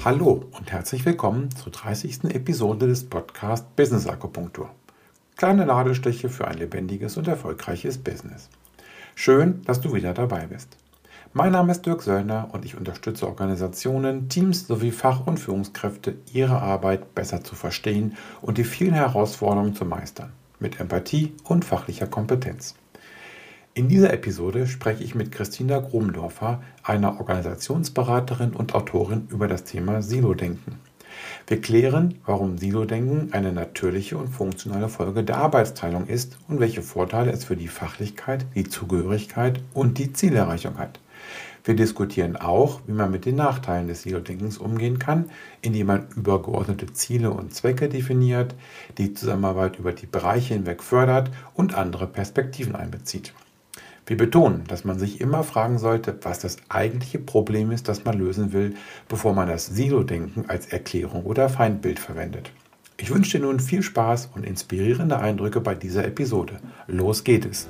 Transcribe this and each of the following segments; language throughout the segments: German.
Hallo und herzlich willkommen zur 30. Episode des Podcasts Business Akupunktur. Kleine Nadelstiche für ein lebendiges und erfolgreiches Business. Schön, dass du wieder dabei bist. Mein Name ist Dirk Söllner und ich unterstütze Organisationen, Teams sowie Fach- und Führungskräfte, ihre Arbeit besser zu verstehen und die vielen Herausforderungen zu meistern, mit Empathie und fachlicher Kompetenz. In dieser Episode spreche ich mit Christina Grubendorfer, einer Organisationsberaterin und Autorin, über das Thema Silo-Denken. Wir klären, warum Silo-Denken eine natürliche und funktionale Folge der Arbeitsteilung ist und welche Vorteile es für die Fachlichkeit, die Zugehörigkeit und die Zielerreichung hat. Wir diskutieren auch, wie man mit den Nachteilen des Silo-Denkens umgehen kann, indem man übergeordnete Ziele und Zwecke definiert, die Zusammenarbeit über die Bereiche hinweg fördert und andere Perspektiven einbezieht. Wir betonen, dass man sich immer fragen sollte, was das eigentliche Problem ist, das man lösen will, bevor man das Silo-Denken als Erklärung oder Feindbild verwendet. Ich wünsche dir nun viel Spaß und inspirierende Eindrücke bei dieser Episode. Los geht es!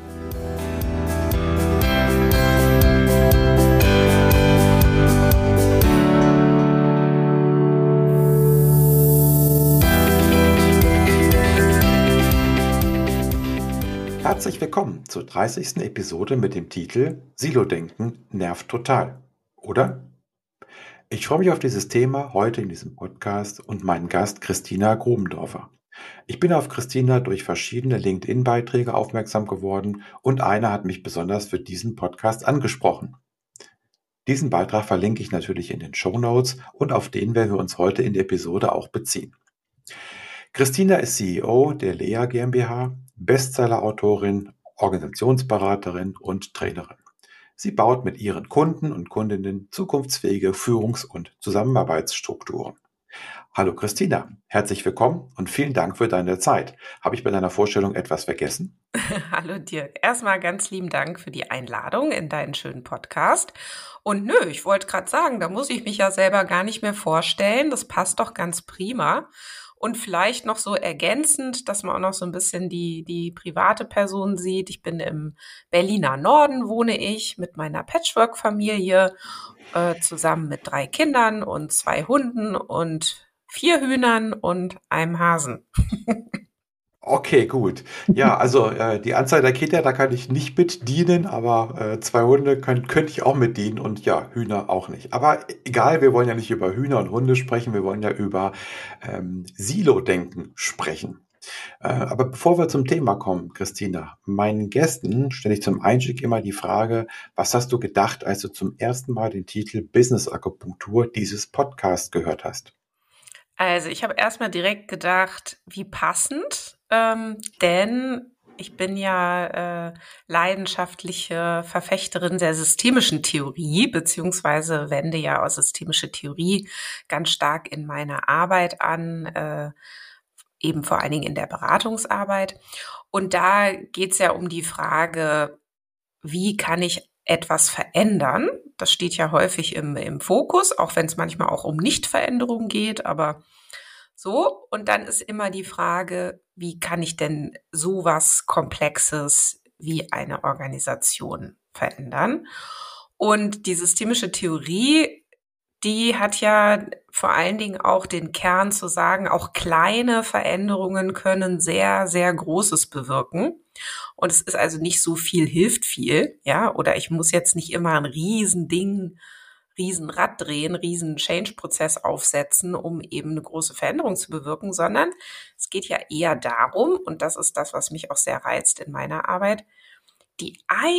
Herzlich willkommen zur 30. Episode mit dem Titel Silo-Denken nervt total, oder? Ich freue mich auf dieses Thema heute in diesem Podcast und meinen Gast Christina Grubendorfer. Ich bin auf Christina durch verschiedene LinkedIn-Beiträge aufmerksam geworden und einer hat mich besonders für diesen Podcast angesprochen. Diesen Beitrag verlinke ich natürlich in den Shownotes und auf den werden wir uns heute in der Episode auch beziehen. Christina ist CEO der Lea GmbH, Bestseller-Autorin, Organisationsberaterin und Trainerin. Sie baut mit ihren Kunden und Kundinnen zukunftsfähige Führungs- und Zusammenarbeitsstrukturen. Hallo Christina, herzlich willkommen und vielen Dank für deine Zeit. Habe ich bei deiner Vorstellung etwas vergessen? Hallo Dirk, erstmal ganz lieben Dank für die Einladung in deinen schönen Podcast. Und ich wollte gerade sagen, da muss ich mich ja selber gar nicht mehr vorstellen. Das passt doch ganz prima. Und vielleicht noch so ergänzend, dass man auch noch so ein bisschen die private Person sieht. Ich bin im Berliner Norden, wohne ich mit meiner Patchwork-Familie, zusammen mit 3 Kindern und 2 Hunden und 4 Hühnern und einem Hasen. Okay, gut. Ja, also die Anzahl der Kinder, da kann ich nicht mit dienen, aber 2 Hunde könnte ich auch mit dienen und ja, Hühner auch nicht. Aber egal, wir wollen ja nicht über Hühner und Hunde sprechen, wir wollen ja über Silo-Denken sprechen. Aber bevor wir zum Thema kommen, Christina, meinen Gästen stelle ich zum Einstieg immer die Frage, was hast du gedacht, als du zum ersten Mal den Titel Business Akupunktur dieses Podcasts gehört hast? Also ich habe erstmal direkt gedacht, wie passend, denn ich bin ja leidenschaftliche Verfechterin der systemischen Theorie, beziehungsweise wende ja auch systemische Theorie ganz stark in meiner Arbeit an, eben vor allen Dingen in der Beratungsarbeit. Und da geht es ja um die Frage, wie kann ich etwas verändern? Das steht ja häufig im Fokus, auch wenn es manchmal auch um Nichtveränderung geht, aber so. Und dann ist immer die Frage, wie kann ich denn sowas Komplexes wie eine Organisation verändern? Und die systemische Theorie, die hat ja vor allen Dingen auch den Kern zu sagen, auch kleine Veränderungen können sehr, sehr Großes bewirken. Und es ist also nicht so viel hilft viel, ja, oder ich muss jetzt nicht immer ein Riesending, Riesenrad drehen, riesen Change-Prozess aufsetzen, um eben eine große Veränderung zu bewirken, sondern es geht ja eher darum, und das ist das, was mich auch sehr reizt in meiner Arbeit, die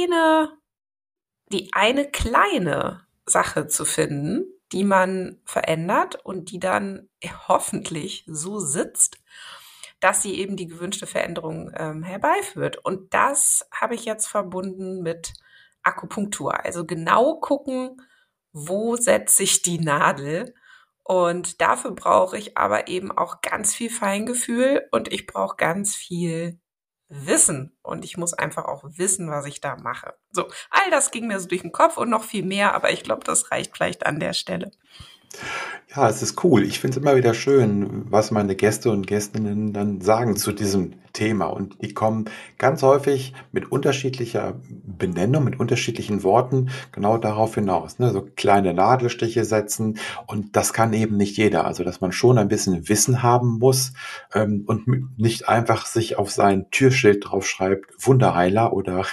eine kleine Sache zu finden, die man verändert und die dann hoffentlich so sitzt, dass sie eben die gewünschte Veränderung herbeiführt. Und das habe ich jetzt verbunden mit Akupunktur. Also genau gucken, wo setze ich die Nadel? Und dafür brauche ich aber eben auch ganz viel Feingefühl und ich brauche ganz viel Wissen. Und ich muss einfach auch wissen, was ich da mache. So, all das ging mir so durch den Kopf und noch viel mehr, aber ich glaube, das reicht vielleicht an der Stelle. Ja, es ist cool. Ich finde es immer wieder schön, was meine Gäste und Gästinnen dann sagen zu diesem Thema. Und die kommen ganz häufig mit unterschiedlicher Benennung, mit unterschiedlichen Worten genau darauf hinaus. Ne? So kleine Nadelstiche setzen. Und das kann eben nicht jeder. Also, dass man schon ein bisschen Wissen haben muss und nicht einfach sich auf sein Türschild draufschreibt, Wunderheiler oder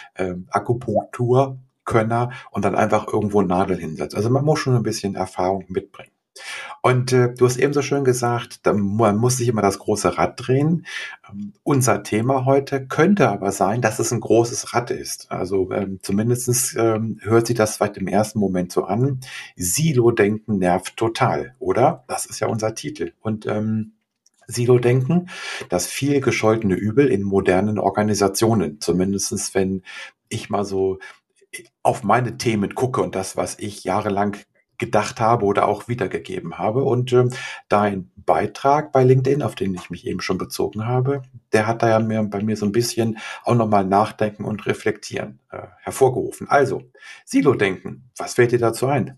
Akupunkturkönner und dann einfach irgendwo Nadel hinsetzt. Also man muss schon ein bisschen Erfahrung mitbringen. Und du hast eben so schön gesagt, man muss sich immer das große Rad drehen. Unser Thema heute könnte aber sein, dass es ein großes Rad ist. Also zumindest hört sich das vielleicht im ersten Moment so an. Silo-Denken nervt total, oder? Das ist ja unser Titel. Und Silo-Denken, das viel gescholtene Übel in modernen Organisationen. Zumindestens wenn ich mal so auf meine Themen gucke und das, was ich jahrelang gedacht habe oder auch wiedergegeben habe. Und dein Beitrag bei LinkedIn, auf den ich mich eben schon bezogen habe, der hat da ja bei mir so ein bisschen auch nochmal Nachdenken und Reflektieren hervorgerufen. Also, Silo-Denken, was fällt dir dazu ein?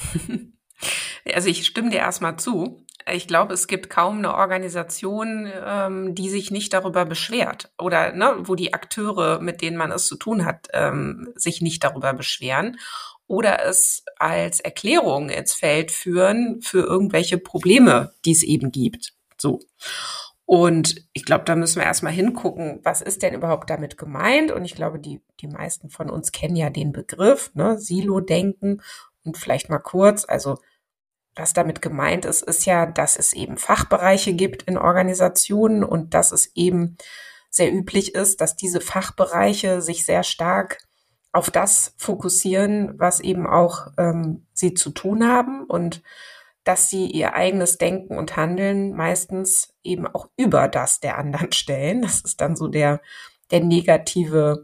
Also ich stimme dir erstmal zu. Ich glaube, es gibt kaum eine Organisation, die sich nicht darüber beschwert oder ne, wo die Akteure, mit denen man es zu tun hat, sich nicht darüber beschweren oder es als Erklärung ins Feld führen für irgendwelche Probleme, die es eben gibt. So. Und ich glaube, da müssen wir erstmal hingucken, was ist denn überhaupt damit gemeint? Und ich glaube, die meisten von uns kennen ja den Begriff, ne, Silo-Denken. Und vielleicht mal kurz, also was damit gemeint ist, ist ja, dass es eben Fachbereiche gibt in Organisationen und dass es eben sehr üblich ist, dass diese Fachbereiche sich sehr stark auf das fokussieren, was eben auch sie zu tun haben und dass sie ihr eigenes Denken und Handeln meistens eben auch über das der anderen stellen. Das ist dann so der negative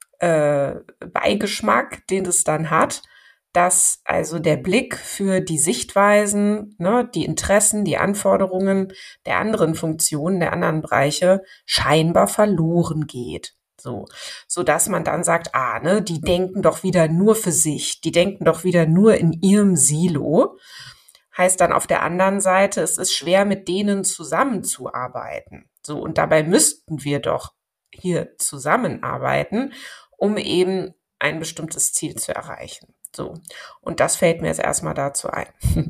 Beigeschmack, den es dann hat, dass also der Blick für die Sichtweisen, ne, die Interessen, die Anforderungen der anderen Funktionen, der anderen Bereiche scheinbar verloren geht. So dass man dann sagt, ne, die denken doch wieder nur für sich, die denken doch wieder nur in ihrem Silo. Heißt dann auf der anderen Seite, es ist schwer, mit denen zusammenzuarbeiten. So, und dabei müssten wir doch hier zusammenarbeiten, um eben ein bestimmtes Ziel zu erreichen. So. Und das fällt mir jetzt erstmal dazu ein.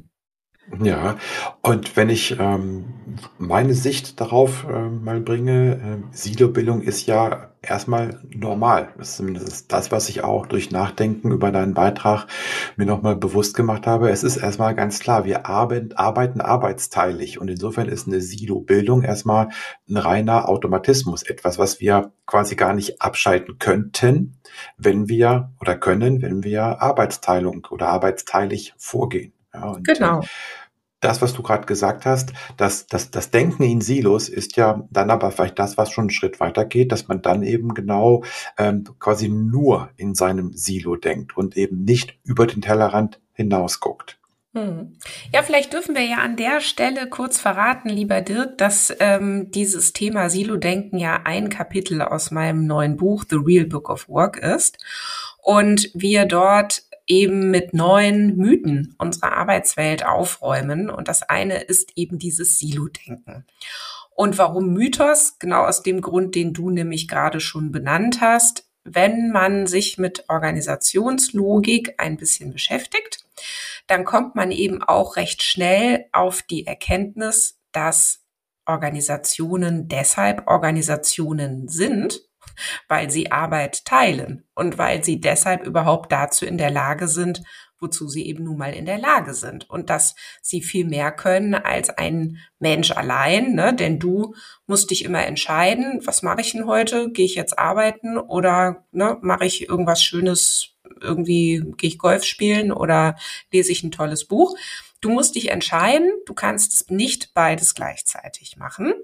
Ja, und wenn ich meine Sicht darauf mal bringe, Silobildung ist ja erstmal normal. Das ist zumindest das, was ich auch durch Nachdenken über deinen Beitrag mir nochmal bewusst gemacht habe. Es ist erstmal ganz klar, wir arbeiten arbeitsteilig und insofern ist eine Silobildung erstmal ein reiner Automatismus, etwas, was wir quasi gar nicht abschalten könnten, wenn wir oder können, wenn wir Arbeitsteilung oder arbeitsteilig vorgehen. Ja, und Genau. das, was du gerade gesagt hast, das Denken in Silos ist ja dann aber vielleicht das, was schon einen Schritt weiter geht, dass man dann eben genau quasi nur in seinem Silo denkt und eben nicht über den Tellerrand hinaus guckt. Ja, vielleicht dürfen wir ja an der Stelle kurz verraten, lieber Dirk, dass dieses Thema Silo-Denken ja ein Kapitel aus meinem neuen Buch The Real Book of Work ist und wir dort eben mit neuen Mythen unserer Arbeitswelt aufräumen. Und das eine ist eben dieses Silo-Denken. Und warum Mythos? Genau aus dem Grund, den du nämlich gerade schon benannt hast. Wenn man sich mit Organisationslogik ein bisschen beschäftigt, dann kommt man eben auch recht schnell auf die Erkenntnis, dass Organisationen deshalb Organisationen sind, weil sie Arbeit teilen und weil sie deshalb überhaupt dazu in der Lage sind, wozu sie eben nun mal in der Lage sind und dass sie viel mehr können als ein Mensch allein, ne? Denn du musst dich immer entscheiden, was mache ich denn heute? Gehe ich jetzt arbeiten oder ne, mache ich irgendwas Schönes, irgendwie gehe ich Golf spielen oder lese ich ein tolles Buch? Du musst dich entscheiden, du kannst es nicht beides gleichzeitig machen.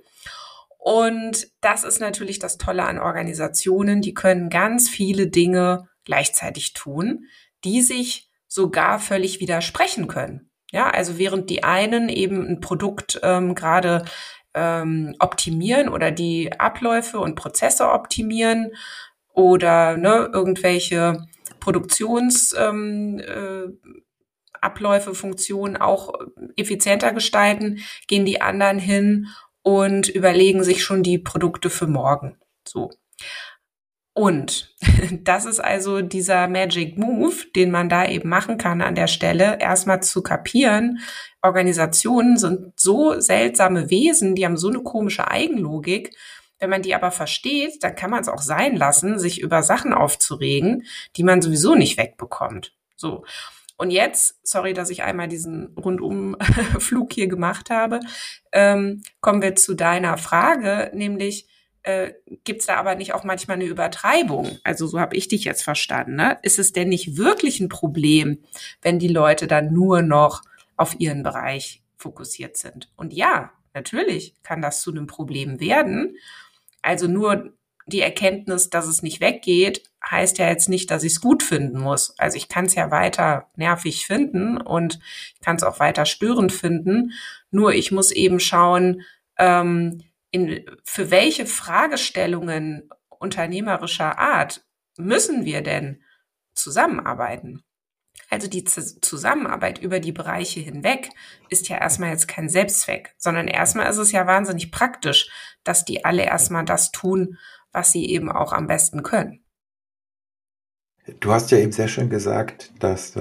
Und das ist natürlich das Tolle an Organisationen, die können ganz viele Dinge gleichzeitig tun, die sich sogar völlig widersprechen können. Ja, also während die einen eben ein Produkt gerade optimieren oder die Abläufe und Prozesse optimieren oder ne, irgendwelche Produktions Abläufe, Funktionen auch effizienter gestalten, gehen die anderen hin und überlegen sich schon die Produkte für morgen. So. Und das ist also dieser Magic Move, den man da eben machen kann an der Stelle, erstmal zu kapieren, Organisationen sind so seltsame Wesen, die haben so eine komische Eigenlogik. Wenn man die aber versteht, dann kann man es auch sein lassen, sich über Sachen aufzuregen, die man sowieso nicht wegbekommt. So. Und jetzt, sorry, dass ich einmal diesen Rundumflug hier gemacht habe, kommen wir zu deiner Frage, nämlich, gibt es da aber nicht auch manchmal eine Übertreibung? Also so habe ich dich jetzt verstanden. Ne? Ist es denn nicht wirklich ein Problem, wenn die Leute dann nur noch auf ihren Bereich fokussiert sind? Und ja, natürlich kann das zu einem Problem werden. Also nur die Erkenntnis, dass es nicht weggeht, heißt ja jetzt nicht, dass ich es gut finden muss. Also ich kann es ja weiter nervig finden und ich kann es auch weiter störend finden. Nur ich muss eben schauen, für welche Fragestellungen unternehmerischer Art müssen wir denn zusammenarbeiten? Also die Zusammenarbeit über die Bereiche hinweg ist ja erstmal jetzt kein Selbstzweck, sondern erstmal ist es ja wahnsinnig praktisch, dass die alle erstmal das tun, was sie eben auch am besten können. Du hast ja eben sehr schön gesagt, dass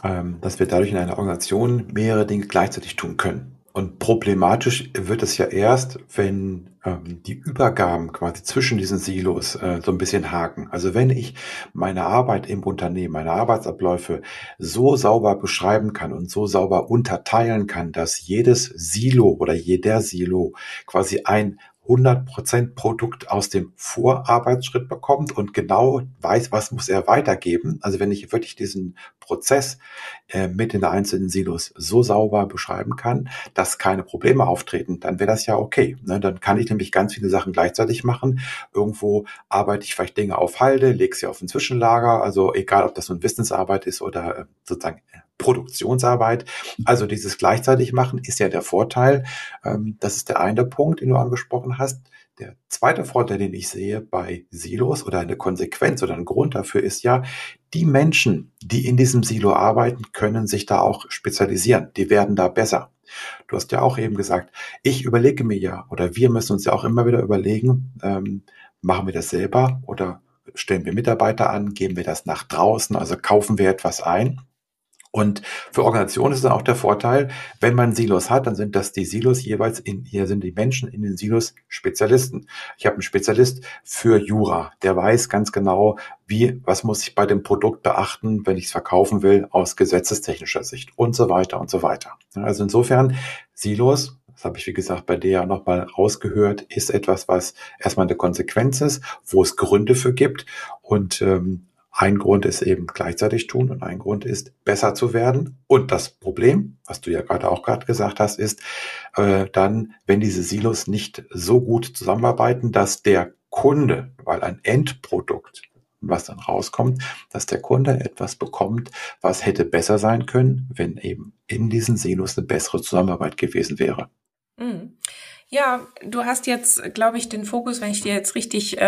wir dadurch in einer Organisation mehrere Dinge gleichzeitig tun können. Und problematisch wird es ja erst, wenn die Übergaben quasi zwischen diesen Silos so ein bisschen haken. Also wenn ich meine Arbeit im Unternehmen, meine Arbeitsabläufe so sauber beschreiben kann und so sauber unterteilen kann, dass jedes Silo oder jeder Silo quasi ein 100% Produkt aus dem Vorarbeitsschritt bekommt und genau weiß, was muss er weitergeben. Also wenn ich wirklich diesen Prozess mit den einzelnen Silos so sauber beschreiben kann, dass keine Probleme auftreten, dann wäre das ja okay. Ne? Dann kann ich nämlich ganz viele Sachen gleichzeitig machen. Irgendwo arbeite ich vielleicht Dinge auf Halde, lege sie auf ein Zwischenlager, also egal, ob das nun Wissensarbeit ist oder sozusagen Produktionsarbeit. Also dieses gleichzeitig machen ist ja der Vorteil. Das ist der eine Punkt, den du angesprochen hast. Der zweite Vorteil, den ich sehe bei Silos oder eine Konsequenz oder ein Grund dafür ist ja, die Menschen, die in diesem Silo arbeiten, können sich da auch spezialisieren. Die werden da besser. Du hast ja auch eben gesagt, ich überlege mir ja, oder wir müssen uns ja auch immer wieder überlegen, machen wir das selber oder stellen wir Mitarbeiter an, geben wir das nach draußen, also kaufen wir etwas ein. Und für Organisationen ist dann auch der Vorteil, wenn man Silos hat, dann sind das die Silos jeweils hier sind die Menschen in den Silos Spezialisten. Ich habe einen Spezialist für Jura, der weiß ganz genau, was muss ich bei dem Produkt beachten, wenn ich es verkaufen will, aus gesetzestechnischer Sicht und so weiter und so weiter. Also insofern Silos, das habe ich wie gesagt bei dir ja nochmal rausgehört, ist etwas, was erstmal eine Konsequenz ist, wo es Gründe für gibt und ein Grund ist eben gleichzeitig tun und ein Grund ist besser zu werden. Und das Problem, was du ja gerade gesagt hast, ist dann, wenn diese Silos nicht so gut zusammenarbeiten, dass der Kunde, weil ein Endprodukt, was dann rauskommt, dass der Kunde etwas bekommt, was hätte besser sein können, wenn eben in diesen Silos eine bessere Zusammenarbeit gewesen wäre. Mhm. Ja, du hast jetzt, glaube ich, den Fokus, wenn ich dir jetzt richtig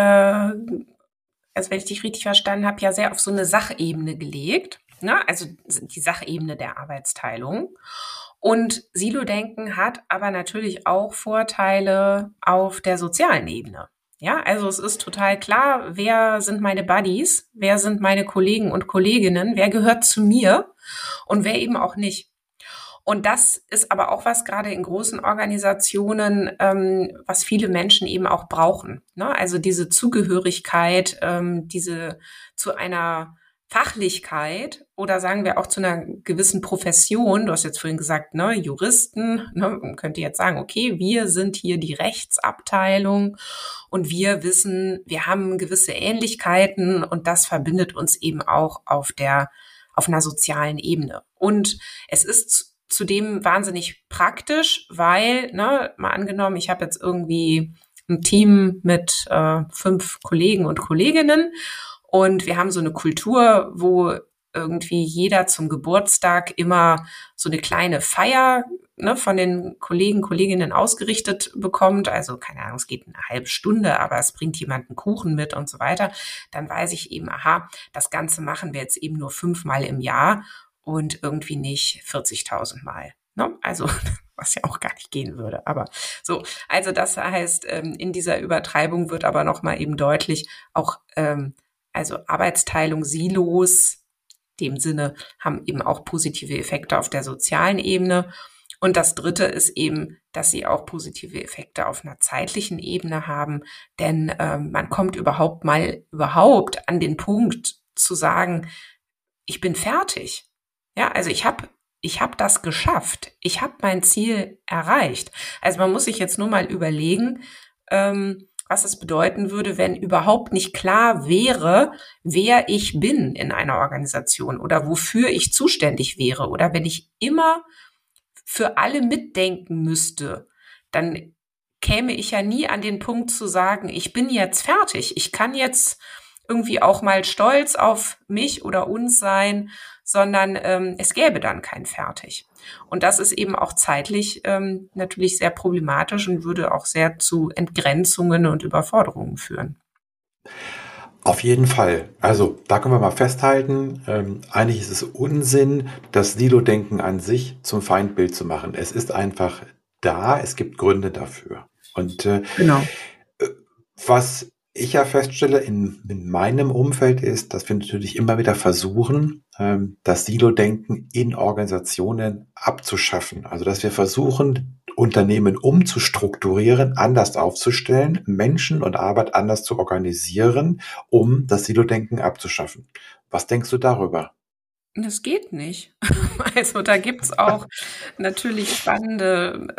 also wenn ich dich richtig verstanden habe, ja sehr auf so eine Sachebene gelegt, ne? Also die Sachebene der Arbeitsteilung. Und Silo-Denken hat aber natürlich auch Vorteile auf der sozialen Ebene. Ja, also es ist total klar, wer sind meine Buddies, wer sind meine Kollegen und Kolleginnen, wer gehört zu mir und wer eben auch nicht. Und das ist aber auch was gerade in großen Organisationen, was viele Menschen eben auch brauchen. Ne? Also diese Zugehörigkeit, diese zu einer Fachlichkeit oder sagen wir auch zu einer gewissen Profession. Du hast jetzt vorhin gesagt, ne, Juristen, ne, man könnte jetzt sagen, okay, wir sind hier die Rechtsabteilung und wir wissen, wir haben gewisse Ähnlichkeiten und das verbindet uns eben auch auf einer sozialen Ebene. Und es ist zudem wahnsinnig praktisch, weil, ne, mal angenommen, ich habe jetzt irgendwie ein Team mit 5 Kollegen und Kolleginnen und wir haben so eine Kultur, wo irgendwie jeder zum Geburtstag immer so eine kleine Feier, ne, von den Kollegen, Kolleginnen ausgerichtet bekommt. Also keine Ahnung, es geht eine halbe Stunde, aber es bringt jemand einen Kuchen mit und so weiter. Dann weiß ich eben, aha, das Ganze machen wir jetzt eben nur 5-mal im Jahr. und irgendwie nicht 40.000 Mal. Ne? Also, was ja auch gar nicht gehen würde. Aber so, also das heißt, in dieser Übertreibung wird aber nochmal eben deutlich, auch also Arbeitsteilung, Silos, dem Sinne, haben eben auch positive Effekte auf der sozialen Ebene. Und das Dritte ist eben, dass sie auch positive Effekte auf einer zeitlichen Ebene haben, denn man kommt überhaupt an den Punkt zu sagen, ich bin fertig. Ja, also ich hab das geschafft. Ich habe mein Ziel erreicht. Also man muss sich jetzt nur mal überlegen, was es bedeuten würde, wenn überhaupt nicht klar wäre, wer ich bin in einer Organisation oder wofür ich zuständig wäre oder wenn ich immer für alle mitdenken müsste, dann käme ich ja nie an den Punkt zu sagen, ich bin jetzt fertig. Ich kann jetzt irgendwie auch mal stolz auf mich oder uns sein, sondern es gäbe dann kein Fertig. Und das ist eben auch zeitlich natürlich sehr problematisch und würde auch sehr zu Entgrenzungen und Überforderungen führen. Auf jeden Fall. Also da können wir mal festhalten, eigentlich ist es Unsinn, das Silo-Denken an sich zum Feindbild zu machen. Es ist einfach da, es gibt Gründe dafür. Und Genau. was ich ja feststelle in meinem Umfeld ist, dass wir natürlich immer wieder versuchen, das Silo-Denken in Organisationen abzuschaffen. Also dass wir versuchen, Unternehmen umzustrukturieren, anders aufzustellen, Menschen und Arbeit anders zu organisieren, um das Silo-Denken abzuschaffen. Was denkst du darüber? Das geht nicht. Also da gibt's auch natürlich spannende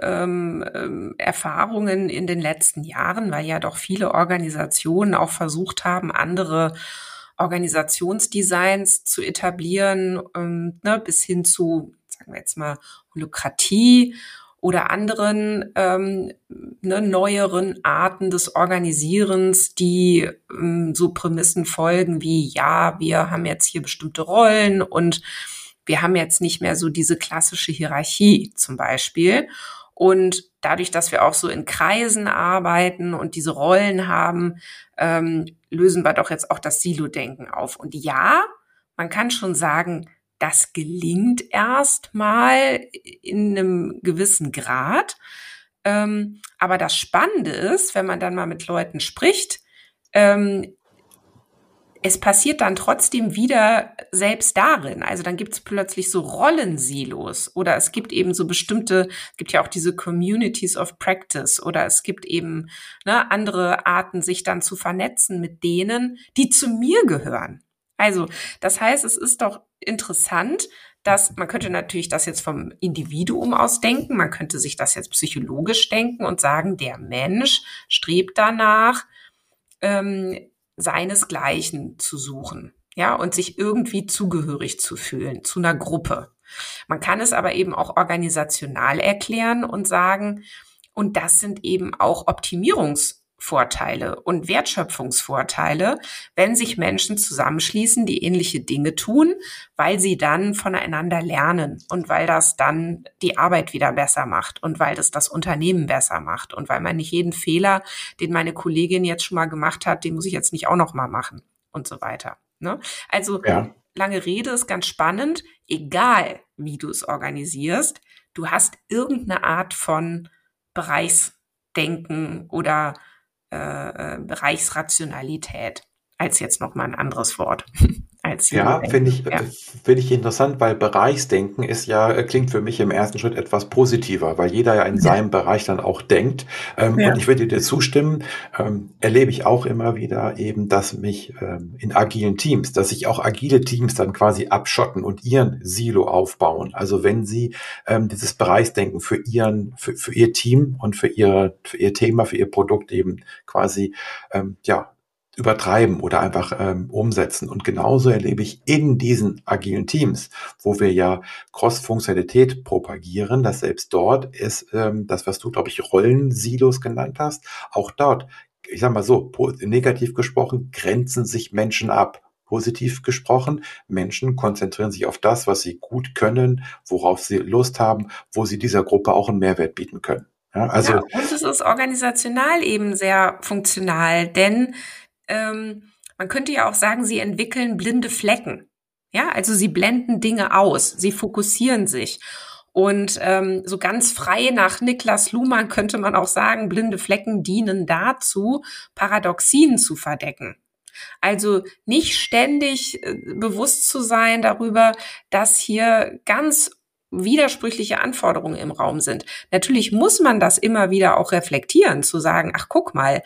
Erfahrungen in den letzten Jahren, weil ja doch viele Organisationen auch versucht haben, andere Organisationsdesigns zu etablieren, ne, bis hin zu, sagen wir jetzt mal, Holokratie oder anderen ne, neueren Arten des Organisierens, die so Prämissen folgen wie, ja, wir haben jetzt hier bestimmte Rollen und wir haben jetzt nicht mehr so diese klassische Hierarchie zum Beispiel. Und dadurch, dass wir auch so in Kreisen arbeiten und diese Rollen haben, lösen wir doch jetzt auch das Silo-Denken auf. Und ja, man kann schon sagen, das gelingt erst mal in einem gewissen Grad. Aber das Spannende ist, wenn man dann mal mit Leuten spricht, es passiert dann trotzdem wieder selbst darin. Also dann gibt es plötzlich so Rollensilos oder es gibt eben so bestimmte, es gibt ja auch diese Communities of Practice oder es gibt eben ne, andere Arten, sich dann zu vernetzen mit denen, die zu mir gehören. Also das heißt, es ist doch interessant, dass man könnte natürlich das jetzt vom Individuum aus denken, man könnte sich das jetzt psychologisch denken und sagen, der Mensch strebt danach, seinesgleichen zu suchen, ja, und sich irgendwie zugehörig zu fühlen zu einer Gruppe. Man kann es aber eben auch organisational erklären und sagen, und das sind eben auch Optimierungsvorteile und Wertschöpfungsvorteile, wenn sich Menschen zusammenschließen, die ähnliche Dinge tun, weil sie dann voneinander lernen und weil das dann die Arbeit wieder besser macht und weil das Unternehmen besser macht und weil man nicht jeden Fehler, den meine Kollegin jetzt schon mal gemacht hat, den muss ich jetzt nicht auch noch mal machen und so weiter. Ne? Also Ja. lange Rede ist ganz spannend, egal wie du es organisierst, du hast irgendeine Art von Bereichsdenken oder Bereichsrationalität als jetzt noch mal ein anderes Wort als Ja, finde Silo-Denken. ich, Ja. finde ich interessant, weil Bereichsdenken ist ja, klingt für mich im ersten Schritt etwas positiver, weil jeder ja in seinem Bereich dann auch denkt. Und Ja. ich würde dir zustimmen, erlebe ich auch immer wieder eben, dass mich in agilen Teams, dass sich auch agile Teams dann quasi abschotten und ihren Silo aufbauen. Also wenn sie dieses Bereichsdenken für ihr Team und für ihr Thema, für ihr Produkt eben quasi ja übertreiben oder einfach umsetzen. Und genauso erlebe ich in diesen agilen Teams, wo wir ja Cross-Funktionalität propagieren, dass selbst dort ist das, was du, glaube ich, Rollensilos genannt hast, auch dort, ich sag mal so, negativ gesprochen, grenzen sich Menschen ab. Positiv gesprochen, Menschen konzentrieren sich auf das, was sie gut können, worauf sie Lust haben, wo sie dieser Gruppe auch einen Mehrwert bieten können. Ja, Ja, also und es ist organisational eben sehr funktional, denn man könnte ja auch sagen, sie entwickeln blinde Flecken. Ja, also sie blenden Dinge aus, sie fokussieren sich. Und so ganz frei nach Niklas Luhmann könnte man auch sagen, blinde Flecken dienen dazu, Paradoxien zu verdecken. Also nicht ständig bewusst zu sein darüber, dass hier ganz widersprüchliche Anforderungen im Raum sind. Natürlich muss man das immer wieder auch reflektieren, zu sagen, ach guck mal,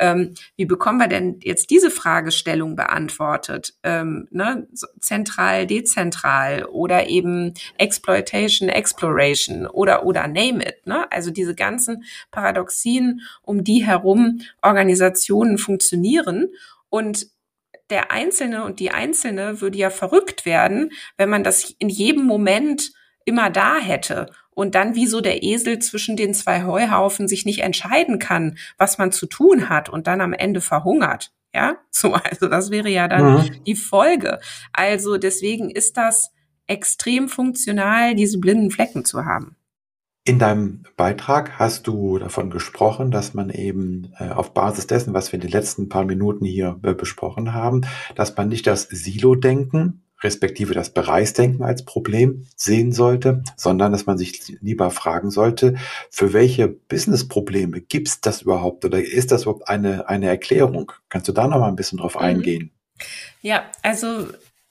wie bekommen wir denn jetzt diese Fragestellung beantwortet? Ne? Zentral, dezentral oder eben Exploitation, Exploration oder name it. Ne? Also diese ganzen Paradoxien, um die herum Organisationen funktionieren. Und der Einzelne und die Einzelne würde ja verrückt werden, wenn man das in jedem Moment immer da hätte und dann wie so der Esel zwischen den zwei Heuhaufen sich nicht entscheiden kann, was man zu tun hat und dann am Ende verhungert. Ja, so, also das wäre ja dann die Folge. Also deswegen ist das extrem funktional, diese blinden Flecken zu haben. In deinem Beitrag hast du davon gesprochen, dass man eben auf Basis dessen, was wir in den letzten paar Minuten hier besprochen haben, dass man nicht das Silo-Denken, respektive das Bereichsdenken als Problem sehen sollte, sondern dass man sich lieber fragen sollte, für welche Business-Probleme gibt es das überhaupt oder ist das überhaupt eine Erklärung? Kannst du da noch mal ein bisschen drauf eingehen? Ja, also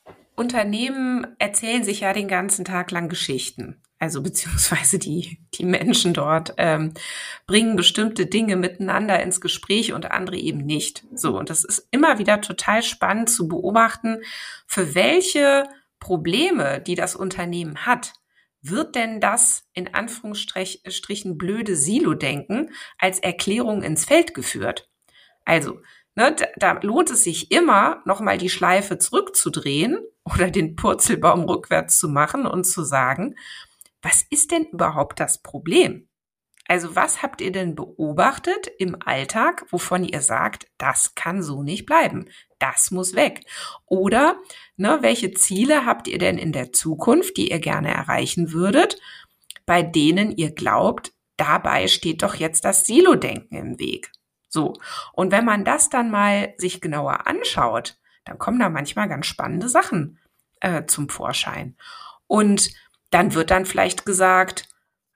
Unternehmen erzählen sich ja den ganzen Tag lang Geschichten. Also beziehungsweise die Menschen dort bringen bestimmte Dinge miteinander ins Gespräch und andere eben nicht. So, und das ist immer wieder total spannend zu beobachten, für welche Probleme, die das Unternehmen hat, wird denn das in Anführungsstrichen blöde Silo-Denken als Erklärung ins Feld geführt? Also, ne, da lohnt es sich immer, nochmal die Schleife zurückzudrehen oder den Purzelbaum rückwärts zu machen und zu sagen, was ist denn überhaupt das Problem? Also was habt ihr denn beobachtet im Alltag, wovon ihr sagt, das kann so nicht bleiben, das muss weg? Oder ne, welche Ziele habt ihr denn in der Zukunft, die ihr gerne erreichen würdet, bei denen ihr glaubt, dabei steht doch jetzt das Silo-Denken im Weg? So, und wenn man das dann mal sich genauer anschaut, dann kommen da manchmal ganz spannende Sachen zum Vorschein. Und dann wird dann vielleicht gesagt,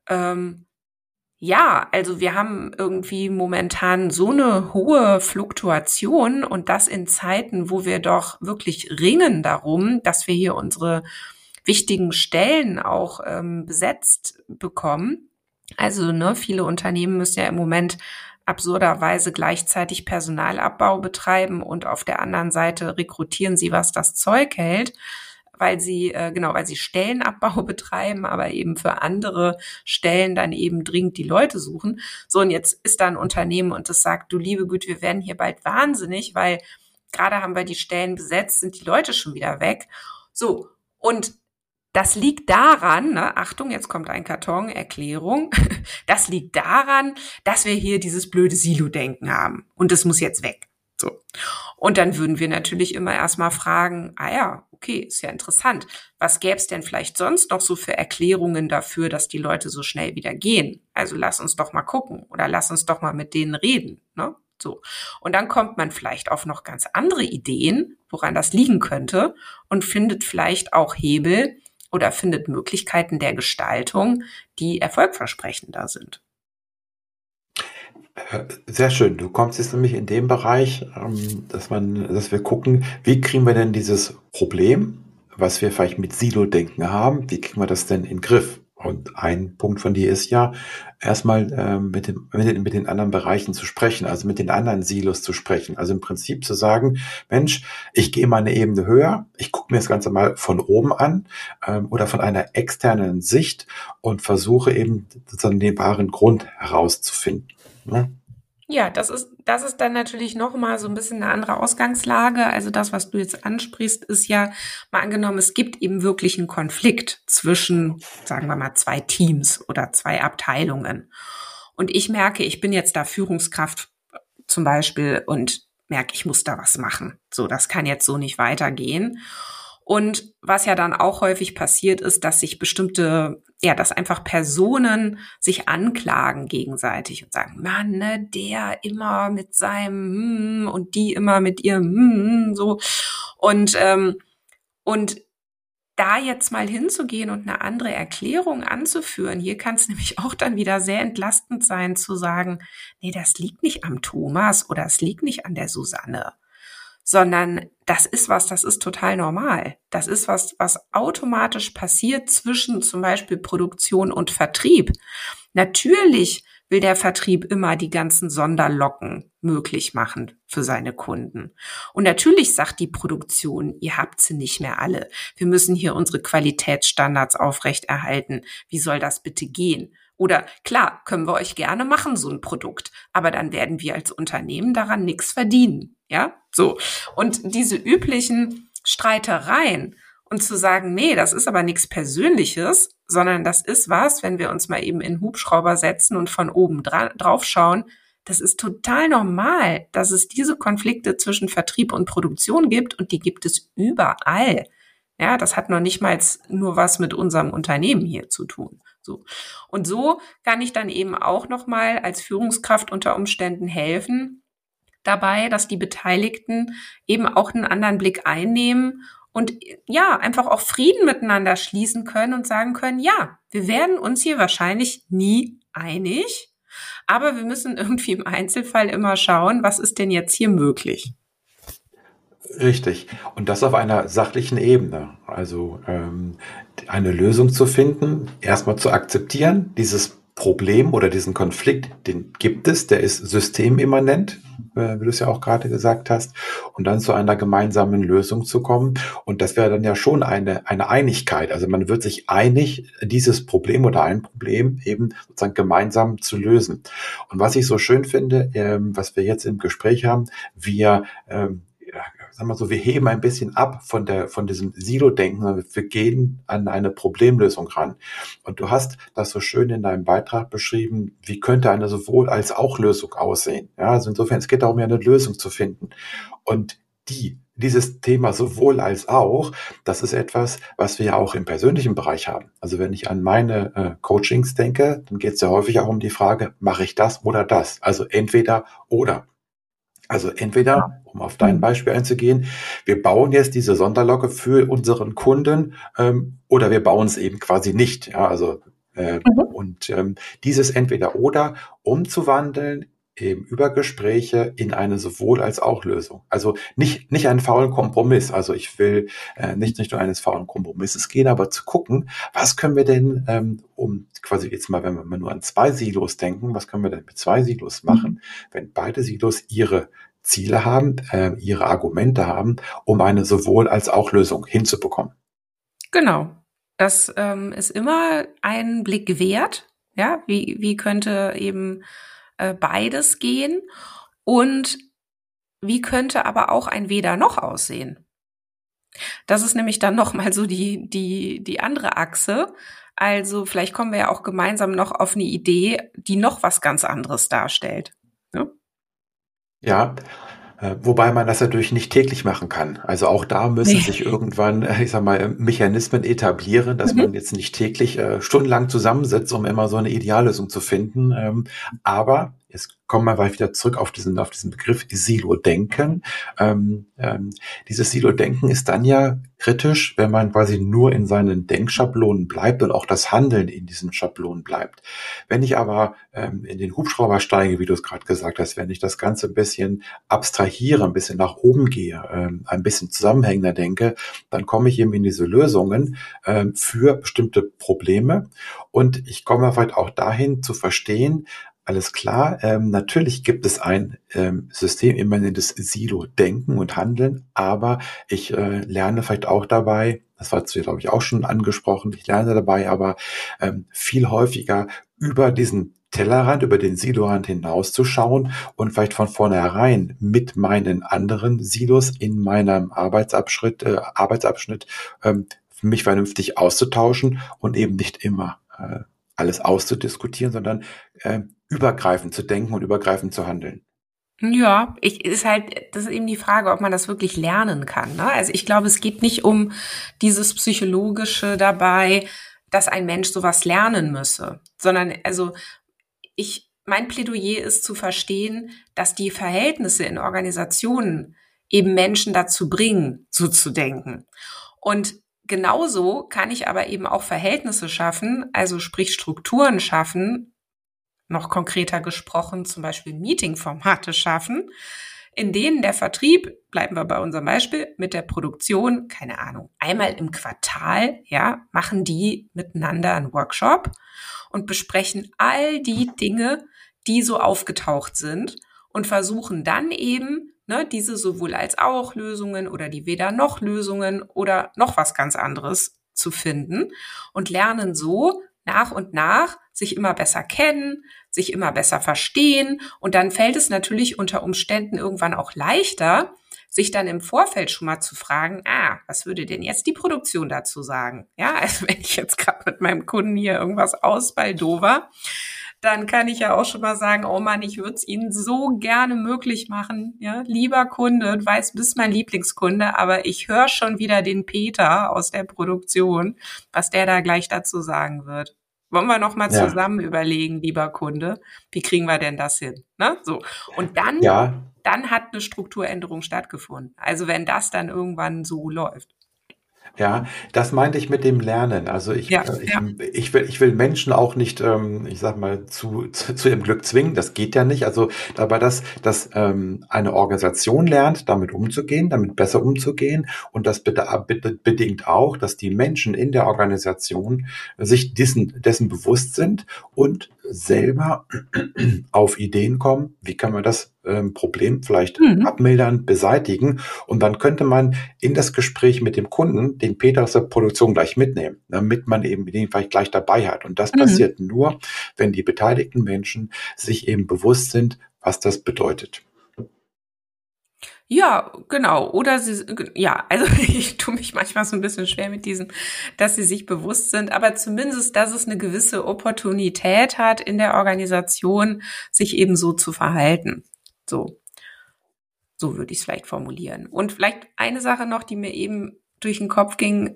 ja, also wir haben irgendwie momentan so eine hohe Fluktuation und das in Zeiten, wo wir doch wirklich ringen darum, dass wir hier unsere wichtigen Stellen auch besetzt bekommen. Also ne, viele Unternehmen müssen ja im Moment absurderweise gleichzeitig Personalabbau betreiben und auf der anderen Seite rekrutieren sie, was das Zeug hält, weil sie Stellenabbau betreiben, aber eben für andere Stellen dann eben dringend die Leute suchen. So, und jetzt ist da ein Unternehmen und das sagt, du liebe Güte, wir werden hier bald wahnsinnig, weil gerade haben wir die Stellen besetzt, sind die Leute schon wieder weg. So, und das liegt daran, ne, Achtung, jetzt kommt ein Karton, Erklärung, das liegt daran, dass wir hier dieses blöde Silo-Denken haben und das muss jetzt weg. So. Und dann würden wir natürlich immer erstmal fragen, ah ja, okay, ist ja interessant. Was gäbe es denn vielleicht sonst noch so für Erklärungen dafür, dass die Leute so schnell wieder gehen? Also lass uns doch mal gucken oder lass uns doch mal mit denen reden, ne? So. Und dann kommt man vielleicht auf noch ganz andere Ideen, woran das liegen könnte und findet vielleicht auch Hebel oder findet Möglichkeiten der Gestaltung, die erfolgversprechender sind. Sehr schön. Du kommst jetzt nämlich in dem Bereich, dass wir gucken, wie kriegen wir denn dieses Problem, was wir vielleicht mit Silo-Denken haben, wie kriegen wir das denn in den Griff? Und ein Punkt von dir ist ja, erstmal mit den anderen Bereichen zu sprechen, also mit den anderen Silos zu sprechen. Also im Prinzip zu sagen, Mensch, ich gehe mal eine Ebene höher, ich gucke mir das Ganze mal von oben an oder von einer externen Sicht und versuche eben sozusagen den wahren Grund herauszufinden. Ne? Ja, das ist dann natürlich noch mal so ein bisschen eine andere Ausgangslage. Also das, was du jetzt ansprichst, ist ja mal angenommen, es gibt eben wirklich einen Konflikt zwischen, sagen wir mal, zwei Teams oder zwei Abteilungen. Und ich merke, ich bin jetzt da Führungskraft zum Beispiel und merke, ich muss da was machen. So, das kann jetzt so nicht weitergehen. Und was ja dann auch häufig passiert ist, dass sich dass einfach Personen sich anklagen gegenseitig und sagen, Mann, ne, der immer mit seinem und die immer mit ihrem so. Und da jetzt mal hinzugehen und eine andere Erklärung anzuführen, hier kann es nämlich auch dann wieder sehr entlastend sein, zu sagen, nee, das liegt nicht am Thomas oder es liegt nicht an der Susanne, sondern das ist total normal. Das ist was automatisch passiert zwischen zum Beispiel Produktion und Vertrieb. Natürlich will der Vertrieb immer die ganzen Sonderlocken möglich machen für seine Kunden. Und natürlich sagt die Produktion, ihr habt sie nicht mehr alle. Wir müssen hier unsere Qualitätsstandards aufrechterhalten. Wie soll das bitte gehen? Oder klar, können wir euch gerne machen, so ein Produkt. Aber dann werden wir als Unternehmen daran nichts verdienen. Ja, so. Und diese üblichen Streitereien und zu sagen, nee, das ist aber nichts Persönliches, sondern das ist was, wenn wir uns mal eben in Hubschrauber setzen und von oben drauf schauen, das ist total normal, dass es diese Konflikte zwischen Vertrieb und Produktion gibt und die gibt es überall. Ja, das hat noch nicht mal nur was mit unserem Unternehmen hier zu tun. So. Und so kann ich dann eben auch noch mal als Führungskraft unter Umständen helfen dabei, dass die Beteiligten eben auch einen anderen Blick einnehmen und ja, einfach auch Frieden miteinander schließen können und sagen können, ja, wir werden uns hier wahrscheinlich nie einig, aber wir müssen irgendwie im Einzelfall immer schauen, was ist denn jetzt hier möglich? Richtig. Und das auf einer sachlichen Ebene. Also eine Lösung zu finden, erstmal zu akzeptieren, dieses Problem oder diesen Konflikt, den gibt es, der ist systemimmanent, wie du es ja auch gerade gesagt hast, und dann zu einer gemeinsamen Lösung zu kommen. Und das wäre dann ja schon eine Einigkeit. Also man wird sich einig, dieses Problem oder ein Problem eben sozusagen gemeinsam zu lösen. Und was ich so schön finde, was wir jetzt im Gespräch haben, wir sagen wir so, wir heben ein bisschen ab von diesem Silo-Denken, wir gehen an eine Problemlösung ran. Und du hast das so schön in deinem Beitrag beschrieben, wie könnte eine sowohl als auch Lösung aussehen. Ja, also insofern, es geht darum, ja eine Lösung zu finden. Und dieses Thema sowohl als auch, das ist etwas, was wir ja auch im persönlichen Bereich haben. Also wenn ich an meine Coachings denke, dann geht es ja häufig auch um die Frage, mache ich das oder das? Also entweder oder. Also entweder, um auf dein Beispiel einzugehen, wir bauen jetzt diese Sonderlocke für unseren Kunden oder wir bauen es eben quasi nicht. Ja, also dieses Entweder-Oder umzuwandeln eben über Gespräche in eine sowohl als auch Lösung. Also nicht einen faulen Kompromiss. Also ich will nicht nur eines faulen Kompromisses gehen, aber zu gucken, was können wir denn, um quasi jetzt mal, wenn wir mal nur an 2 Silos denken, was können wir denn mit 2 Silos machen, wenn beide Silos ihre Ziele haben, ihre Argumente haben, um eine sowohl als auch Lösung hinzubekommen. Genau. Das ist immer ein Blick wert. Ja, wie könnte eben beides gehen? Und wie könnte aber auch ein Weder noch aussehen? Das ist nämlich dann nochmal so die andere Achse. Also vielleicht kommen wir ja auch gemeinsam noch auf eine Idee, die noch was ganz anderes darstellt. Ja, wobei man das natürlich nicht täglich machen kann. Also auch da müssen sich irgendwann, ich sag mal, Mechanismen etablieren, dass man jetzt nicht täglich stundenlang zusammensitzt, um immer so eine Ideallösung zu finden. Aber jetzt kommen wir mal wieder zurück auf diesen Begriff Silo-Denken. Dieses Silo-Denken ist dann ja kritisch, wenn man quasi nur in seinen Denkschablonen bleibt und auch das Handeln in diesen Schablonen bleibt. Wenn ich aber in den Hubschrauber steige, wie du es gerade gesagt hast, wenn ich das Ganze ein bisschen abstrahiere, ein bisschen nach oben gehe, ein bisschen zusammenhängender denke, dann komme ich eben in diese Lösungen für bestimmte Probleme. Und ich komme vielleicht auch dahin zu verstehen, alles klar, natürlich gibt es ein systemimmanentes Silo-Denken und Handeln, aber ich lerne vielleicht auch dabei, das war jetzt, glaube ich, auch schon angesprochen, ich lerne dabei aber viel häufiger über diesen Tellerrand, über den Silorand hinauszuschauen und vielleicht von vornherein mit meinen anderen Silos in meinem Arbeitsabschnitt mich vernünftig auszutauschen und eben nicht immer alles auszudiskutieren, sondern übergreifend zu denken und übergreifend zu handeln. Ja, das ist eben die Frage, ob man das wirklich lernen kann. Ne? Also ich glaube, es geht nicht um dieses Psychologische dabei, dass ein Mensch sowas lernen müsse, sondern mein Plädoyer ist zu verstehen, dass die Verhältnisse in Organisationen eben Menschen dazu bringen, so zu denken. Und genauso kann ich aber eben auch Verhältnisse schaffen, also sprich Strukturen schaffen, noch konkreter gesprochen, zum Beispiel Meetingformate schaffen, in denen der Vertrieb, bleiben wir bei unserem Beispiel, mit der Produktion, keine Ahnung, einmal im Quartal, ja, machen die miteinander einen Workshop und besprechen all die Dinge, die so aufgetaucht sind und versuchen dann eben, diese sowohl als auch Lösungen oder die weder noch Lösungen oder noch was ganz anderes zu finden und lernen so nach und nach sich immer besser kennen, sich immer besser verstehen. Und dann fällt es natürlich unter Umständen irgendwann auch leichter, sich dann im Vorfeld schon mal zu fragen, was würde denn jetzt die Produktion dazu sagen? Ja, also wenn ich jetzt gerade mit meinem Kunden hier irgendwas ausbaldover, dann kann ich ja auch schon mal sagen, oh Mann, ich würde es Ihnen so gerne möglich machen. Ja, lieber Kunde, du weißt, du bist mein Lieblingskunde, aber ich höre schon wieder den Peter aus der Produktion, was der da gleich dazu sagen wird. Wollen wir noch mal zusammen überlegen, lieber Kunde, wie kriegen wir denn das hin? Ne? So. Und dann hat eine Strukturänderung stattgefunden. Also wenn das dann irgendwann so läuft. Ja, das meinte ich mit dem Lernen. Also ich will Menschen auch nicht, ich sag mal, zu ihrem Glück zwingen. Das geht ja nicht. Also dabei, dass eine Organisation lernt, damit umzugehen, damit besser umzugehen. Und das bedingt auch, dass die Menschen in der Organisation sich dessen bewusst sind und selber auf Ideen kommen. Wie kann man das Problem vielleicht abmildern, beseitigen? Und dann könnte man in das Gespräch mit dem Kunden den Peter aus der Produktion gleich mitnehmen, damit man eben den vielleicht gleich dabei hat. Und das passiert nur, wenn die beteiligten Menschen sich eben bewusst sind, was das bedeutet. Ja, genau. Oder also ich tue mich manchmal so ein bisschen schwer mit diesem, dass sie sich bewusst sind, aber zumindest, dass es eine gewisse Opportunität hat in der Organisation, sich eben so zu verhalten. So würde ich es vielleicht formulieren. Und vielleicht eine Sache noch, die mir eben durch den Kopf ging.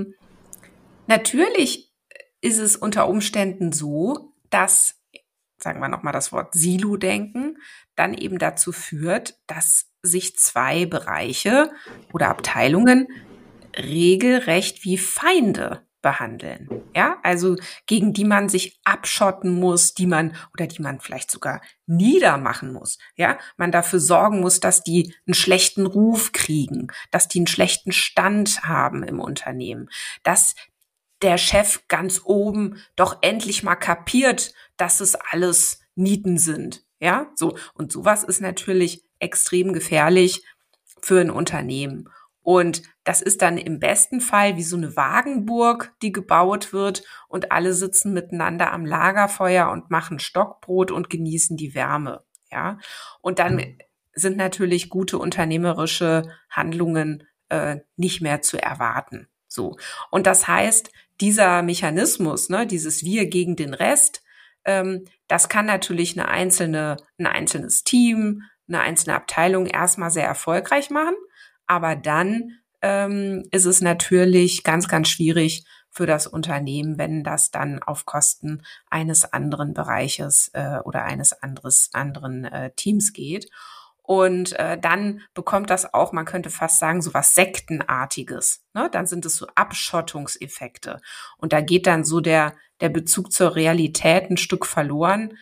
Natürlich ist es unter Umständen so, dass, sagen wir nochmal das Wort Silo-Denken, dann eben dazu führt, dass sich zwei Bereiche oder Abteilungen regelrecht wie Feinde behandeln. Ja, also gegen die man sich abschotten muss, die man vielleicht sogar niedermachen muss. Ja, man dafür sorgen muss, dass die einen schlechten Ruf kriegen, dass die einen schlechten Stand haben im Unternehmen, dass der Chef ganz oben doch endlich mal kapiert, dass es alles Nieten sind. Ja, so. Und sowas ist natürlich extrem gefährlich für ein Unternehmen. Und das ist dann im besten Fall wie so eine Wagenburg, die gebaut wird und alle sitzen miteinander am Lagerfeuer und machen Stockbrot und genießen die Wärme. Ja, und dann sind natürlich gute unternehmerische Handlungen nicht mehr zu erwarten. So. Und das heißt, dieser Mechanismus, dieses Wir gegen den Rest, das kann natürlich ein einzelnes Team, eine einzelne Abteilung erstmal sehr erfolgreich machen. Aber dann ist es natürlich ganz, ganz schwierig für das Unternehmen, wenn das dann auf Kosten eines anderen Bereiches oder eines anderen Teams geht. Und dann bekommt das auch, man könnte fast sagen, so was Sektenartiges. Ne? Dann sind es so Abschottungseffekte. Und da geht dann so der Bezug zur Realität ein Stück verloren.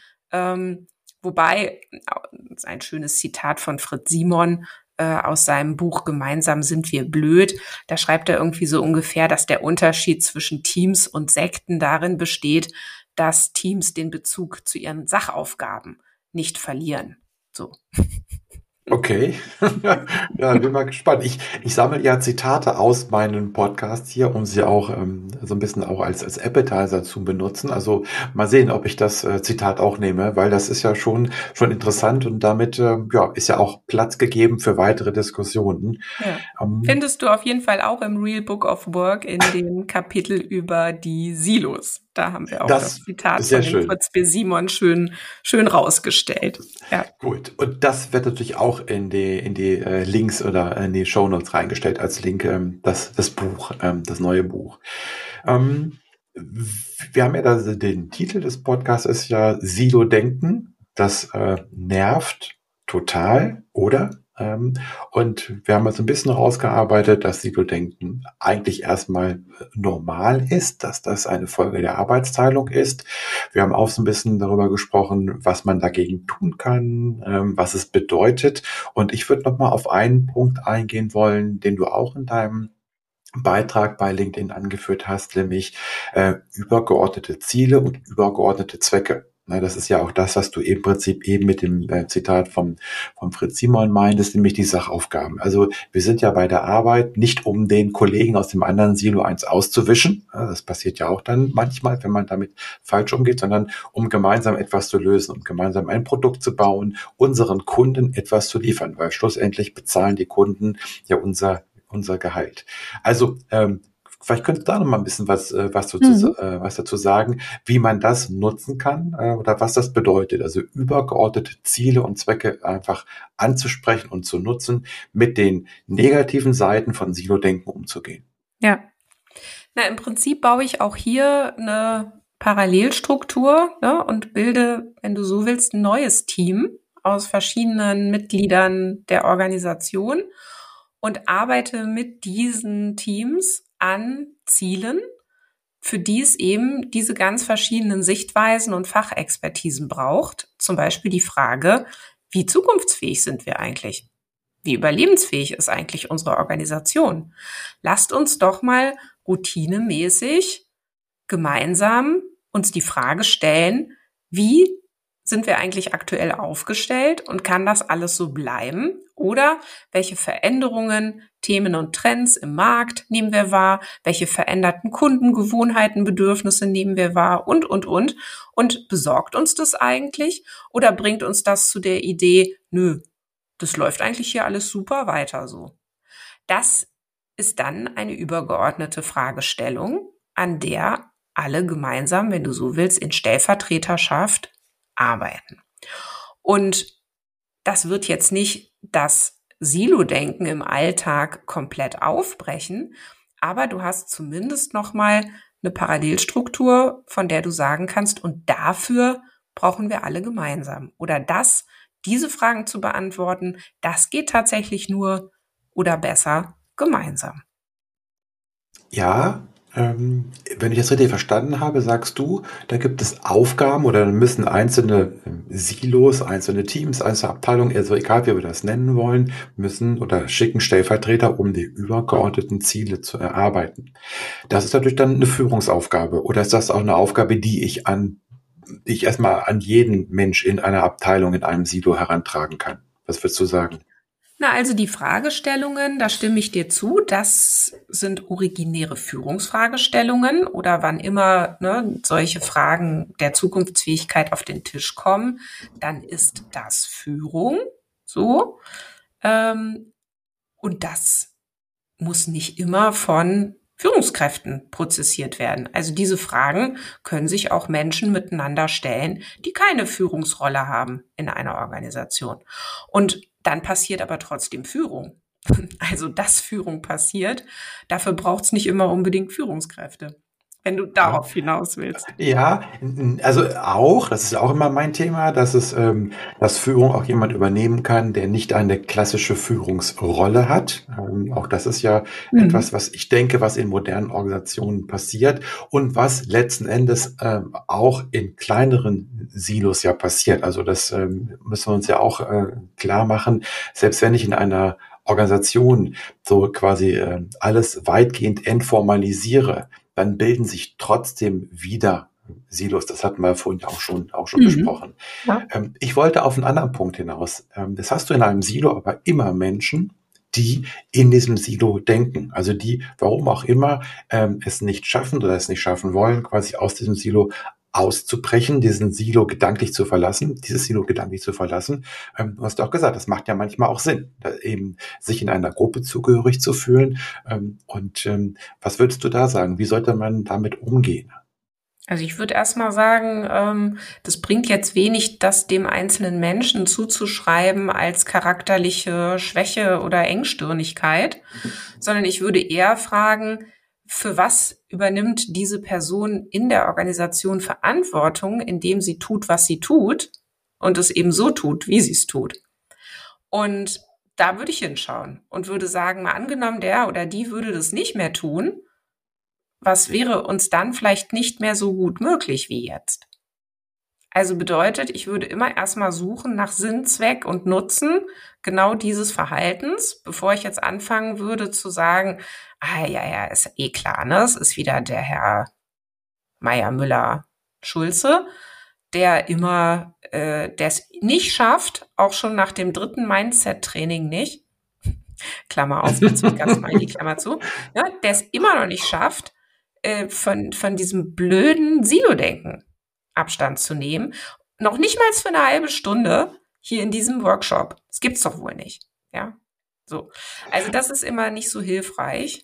Wobei, das ist ein schönes Zitat von Fritz Simon aus seinem Buch Gemeinsam sind wir blöd. Da schreibt er irgendwie so ungefähr, dass der Unterschied zwischen Teams und Sekten darin besteht, dass Teams den Bezug zu ihren Sachaufgaben nicht verlieren. So. Okay, ja, bin mal gespannt. Ich sammle ja Zitate aus meinen Podcasts hier, um sie auch so ein bisschen auch als Appetizer zu benutzen. Also mal sehen, ob ich das Zitat auch nehme, weil das ist ja schon interessant und damit ist ja auch Platz gegeben für weitere Diskussionen. Ja. Findest du auf jeden Fall auch im Real Book of Work in dem Kapitel über die Silos. Da haben wir auch das Zitat von dem Fritz B. Simon schön rausgestellt. Ja. Gut. Und das wird natürlich auch in die Links oder in die Shownotes reingestellt als Link, das Buch, das neue Buch. Wir haben ja den Titel des Podcasts ist ja Silo-Denken. Das nervt total, oder? Und wir haben jetzt ein bisschen rausgearbeitet, dass Silo-Denken eigentlich erstmal normal ist, dass das eine Folge der Arbeitsteilung ist. Wir haben auch so ein bisschen darüber gesprochen, was man dagegen tun kann, was es bedeutet. Und ich würde noch mal auf einen Punkt eingehen wollen, den du auch in deinem Beitrag bei LinkedIn angeführt hast, nämlich übergeordnete Ziele und übergeordnete Zwecke. Na, das ist ja auch das, was du im Prinzip eben mit dem Zitat vom Fritz Simon meintest, nämlich die Sachaufgaben. Also wir sind ja bei der Arbeit nicht, um den Kollegen aus dem anderen Silo eins auszuwischen. Ja, das passiert ja auch dann manchmal, wenn man damit falsch umgeht, sondern um gemeinsam etwas zu lösen, um gemeinsam ein Produkt zu bauen, unseren Kunden etwas zu liefern, weil schlussendlich bezahlen die Kunden ja unser Gehalt. Also vielleicht könntest du da noch mal ein bisschen was dazu sagen, wie man das nutzen kann oder was das bedeutet. Also übergeordnete Ziele und Zwecke einfach anzusprechen und zu nutzen, mit den negativen Seiten von Silo-Denken umzugehen. Ja. Na, im Prinzip baue ich auch hier eine Parallelstruktur, ne, und bilde, wenn du so willst, ein neues Team aus verschiedenen Mitgliedern der Organisation und arbeite mit diesen Teams an Zielen, für die es eben diese ganz verschiedenen Sichtweisen und Fachexpertisen braucht. Zum Beispiel die Frage, wie zukunftsfähig sind wir eigentlich? Wie überlebensfähig ist eigentlich unsere Organisation? Lasst uns doch mal routinemäßig gemeinsam uns die Frage stellen, wie sind wir eigentlich aktuell aufgestellt und kann das alles so bleiben? Oder welche Veränderungen, Themen und Trends im Markt nehmen wir wahr? Welche veränderten Kundengewohnheiten, Bedürfnisse nehmen wir wahr? Und. Und besorgt uns das eigentlich? Oder bringt uns das zu der Idee, nö, das läuft eigentlich hier alles super weiter so? Das ist dann eine übergeordnete Fragestellung, an der alle gemeinsam, wenn du so willst, in Stellvertreterschaft arbeiten. Und das wird jetzt nicht das Silo-Denken im Alltag komplett aufbrechen, aber du hast zumindest nochmal eine Parallelstruktur, von der du sagen kannst, und dafür brauchen wir alle gemeinsam. Oder diese Fragen zu beantworten, das geht tatsächlich nur oder besser gemeinsam. Ja, wenn ich das richtig verstanden habe, sagst du, da gibt es Aufgaben oder dann müssen einzelne Silos, einzelne Teams, einzelne Abteilungen, also egal wie wir das nennen wollen, müssen oder schicken Stellvertreter, um die übergeordneten Ziele zu erarbeiten. Das ist natürlich dann eine Führungsaufgabe oder ist das auch eine Aufgabe, die ich erstmal an jeden Mensch in einer Abteilung, in einem Silo herantragen kann? Was würdest du sagen? Na, also die Fragestellungen, da stimme ich dir zu, das sind originäre Führungsfragestellungen oder wann immer solche Fragen der Zukunftsfähigkeit auf den Tisch kommen, dann ist das Führung so. Und das muss nicht immer von Führungskräften prozessiert werden. Also diese Fragen können sich auch Menschen miteinander stellen, die keine Führungsrolle haben in einer Organisation. Und dann passiert aber trotzdem Führung. Also dass Führung passiert, dafür braucht es nicht immer unbedingt Führungskräfte, wenn du Ja. darauf hinaus willst. Ja, also auch, das ist auch immer mein Thema, dass Führung auch jemand übernehmen kann, der nicht eine klassische Führungsrolle hat. Auch das ist ja etwas, was ich denke, was in modernen Organisationen passiert und was letzten Endes auch in kleineren Silos ja passiert. Also das müssen wir uns ja auch klar machen. Selbst wenn ich in einer Organisation so quasi alles weitgehend entformalisiere, dann bilden sich trotzdem wieder Silos. Das hatten wir vorhin auch schon besprochen. Ja. Ich wollte auf einen anderen Punkt hinaus. Das hast du in einem Silo aber immer Menschen, die in diesem Silo denken. Also die, warum auch immer, es nicht schaffen oder es nicht schaffen wollen, quasi aus diesem Silo auszubrechen, dieses Silo gedanklich zu verlassen. Du hast auch gesagt, das macht ja manchmal auch Sinn, da eben sich in einer Gruppe zugehörig zu fühlen. Was würdest du da sagen? Wie sollte man damit umgehen? Also ich würde erstmal sagen, das bringt jetzt wenig, das dem einzelnen Menschen zuzuschreiben als charakterliche Schwäche oder Engstirnigkeit, sondern ich würde eher fragen, für was übernimmt diese Person in der Organisation Verantwortung, indem sie tut, was sie tut und es eben so tut, wie sie es tut. Und da würde ich hinschauen und würde sagen, mal angenommen, der oder die würde das nicht mehr tun, was wäre uns dann vielleicht nicht mehr so gut möglich wie jetzt? Also bedeutet, ich würde immer erstmal suchen nach Sinn, Zweck und Nutzen genau dieses Verhaltens, bevor ich jetzt anfangen würde zu sagen, ja, ist eh klar, ne? Es ist wieder der Herr Meier, Müller, Schulze, der es nicht schafft, auch schon nach dem 3. Mindset-Training nicht, Klammer auf, Zwinker-Smiley, Klammer zu, ja, der es immer noch nicht schafft, von diesem blöden Silo-Denken Abstand zu nehmen. Noch nicht mal für eine halbe Stunde hier in diesem Workshop. Das gibt's doch wohl nicht. Ja, so. Also das ist immer nicht so hilfreich.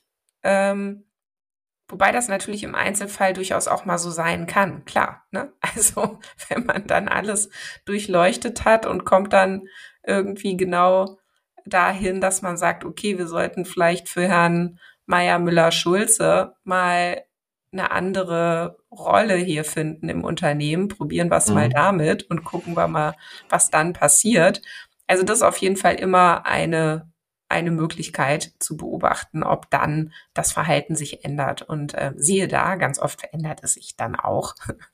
Wobei das natürlich im Einzelfall durchaus auch mal so sein kann. Klar, ne? Also wenn man dann alles durchleuchtet hat und kommt dann irgendwie genau dahin, dass man sagt, okay, wir sollten vielleicht für Herrn Meier, Müller, Schulze mal eine andere Rolle hier finden im Unternehmen, probieren wir es mal damit und gucken wir mal, was dann passiert. Also das ist auf jeden Fall immer eine Möglichkeit zu beobachten, ob dann das Verhalten sich ändert. Und siehe da, ganz oft verändert es sich dann auch.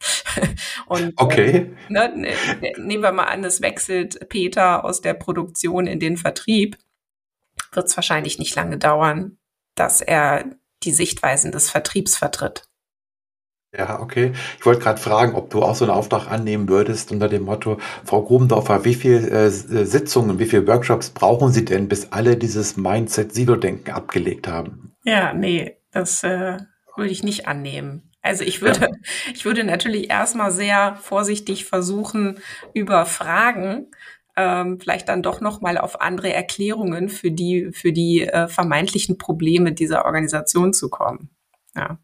Und Okay. nehmen wir mal an, es wechselt Peter aus der Produktion in den Vertrieb, wird es wahrscheinlich nicht lange dauern, dass er die Sichtweisen des Vertriebs vertritt. Ja, okay. Ich wollte gerade fragen, ob du auch so einen Auftrag annehmen würdest unter dem Motto, Frau Grubendorfer, wie viele Sitzungen, wie viele Workshops brauchen Sie denn, bis alle dieses Mindset-Silo-Denken abgelegt haben? Ja, nee, das würde ich nicht annehmen. Also ich würde natürlich erstmal sehr vorsichtig versuchen, über Fragen vielleicht dann doch noch mal auf andere Erklärungen für die vermeintlichen Probleme dieser Organisation zu kommen. Ja.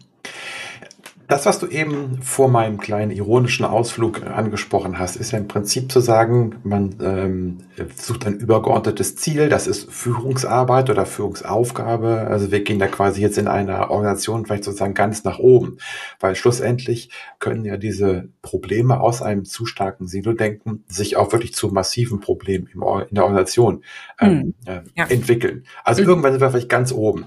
Das, was du eben vor meinem kleinen ironischen Ausflug angesprochen hast, ist ja im Prinzip zu sagen, man sucht ein übergeordnetes Ziel, das ist Führungsarbeit oder Führungsaufgabe. Also wir gehen da quasi jetzt in einer Organisation vielleicht sozusagen ganz nach oben, weil schlussendlich können ja diese Probleme aus einem zu starken Silo-Denken sich auch wirklich zu massiven Problemen in der Organisation entwickeln. Also irgendwann sind wir vielleicht ganz oben.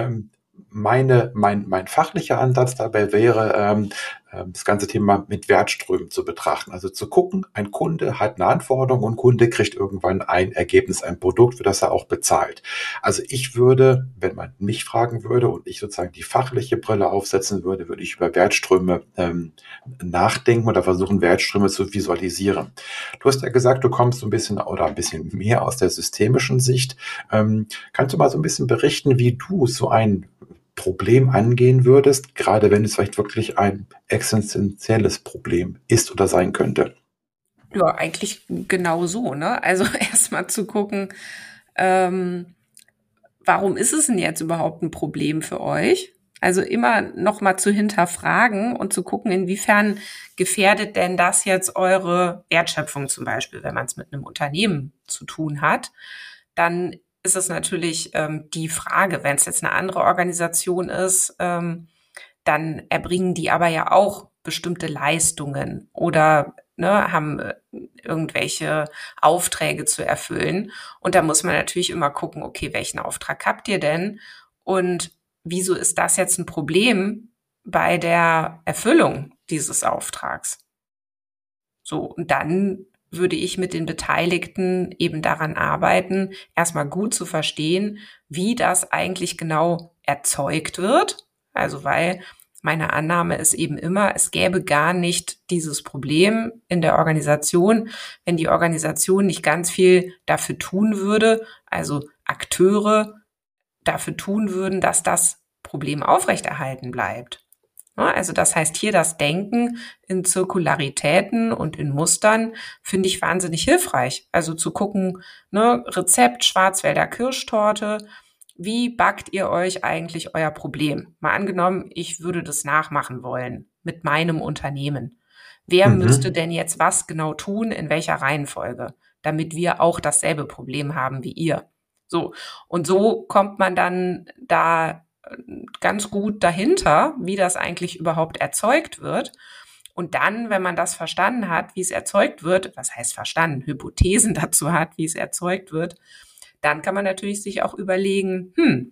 Mein fachlicher Ansatz dabei wäre, das ganze Thema mit Wertströmen zu betrachten. Also zu gucken, ein Kunde hat eine Anforderung und ein Kunde kriegt irgendwann ein Ergebnis, ein Produkt, für das er auch bezahlt. Also ich würde, wenn man mich fragen würde und ich sozusagen die fachliche Brille aufsetzen würde, würde ich über Wertströme nachdenken oder versuchen, Wertströme zu visualisieren. Du hast ja gesagt, du kommst so ein bisschen oder ein bisschen mehr aus der systemischen Sicht. Kannst du mal so ein bisschen berichten, wie du so ein Problem angehen würdest, gerade wenn es vielleicht wirklich ein existenzielles Problem ist oder sein könnte? Ja, eigentlich genau so, ne? Also erstmal zu gucken, warum ist es denn jetzt überhaupt ein Problem für euch? Also immer noch mal zu hinterfragen und zu gucken, inwiefern gefährdet denn das jetzt eure Wertschöpfung zum Beispiel, wenn man es mit einem Unternehmen zu tun hat, dann ist es natürlich die Frage, wenn es jetzt eine andere Organisation ist, dann erbringen die aber ja auch bestimmte Leistungen oder haben irgendwelche Aufträge zu erfüllen. Und da muss man natürlich immer gucken, okay, welchen Auftrag habt ihr denn? Und wieso ist das jetzt ein Problem bei der Erfüllung dieses Auftrags? So, und dann würde ich mit den Beteiligten eben daran arbeiten, erstmal gut zu verstehen, wie das eigentlich genau erzeugt wird. Also weil meine Annahme ist eben immer, es gäbe gar nicht dieses Problem in der Organisation, wenn die Organisation nicht ganz viel dafür tun würde, also Akteure dafür tun würden, dass das Problem aufrechterhalten bleibt. Also das heißt, hier das Denken in Zirkularitäten und in Mustern finde ich wahnsinnig hilfreich. Also zu gucken, Rezept Schwarzwälder Kirschtorte, wie backt ihr euch eigentlich euer Problem? Mal angenommen, ich würde das nachmachen wollen mit meinem Unternehmen. Wer müsste denn jetzt was genau tun, in welcher Reihenfolge, damit wir auch dasselbe Problem haben wie ihr? So, und so kommt man dann da ganz gut dahinter, wie das eigentlich überhaupt erzeugt wird. Und dann, wenn man das verstanden hat, wie es erzeugt wird, was heißt verstanden, Hypothesen dazu hat, wie es erzeugt wird, dann kann man natürlich sich auch überlegen,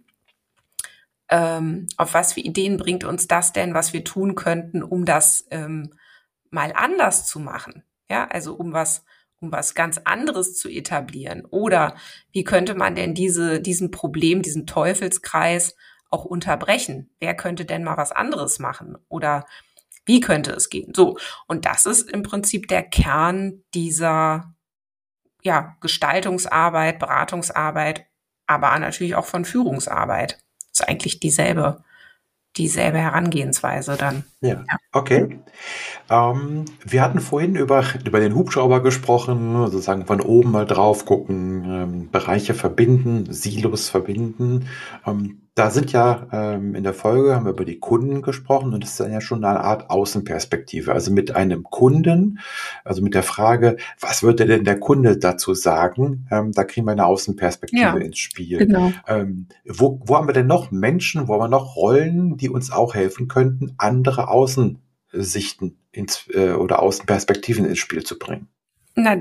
auf was für Ideen bringt uns das denn, was wir tun könnten, um das mal anders zu machen. Ja, also um was ganz anderes zu etablieren. Oder wie könnte man denn diesen Problem, diesen Teufelskreis auch unterbrechen? Wer könnte denn mal was anderes machen? Oder wie könnte es gehen? So. Und das ist im Prinzip der Kern dieser, ja, Gestaltungsarbeit, Beratungsarbeit, aber natürlich auch von Führungsarbeit. Das ist eigentlich dieselbe Herangehensweise dann. Ja, Ja. okay. Wir hatten vorhin über den Hubschrauber gesprochen, sozusagen von oben mal drauf gucken, Bereiche verbinden, Silos verbinden. Da sind ja in der Folge haben wir über die Kunden gesprochen und das ist dann ja schon eine Art Außenperspektive. Also mit einem Kunden, also mit der Frage, was würde denn der Kunde dazu sagen? Da kriegen wir eine Außenperspektive Ja, ins Spiel. genau. Wo haben wir denn noch Menschen, wo haben wir noch Rollen, die uns auch helfen könnten, andere Außensichten oder Außenperspektiven ins Spiel zu bringen? Na,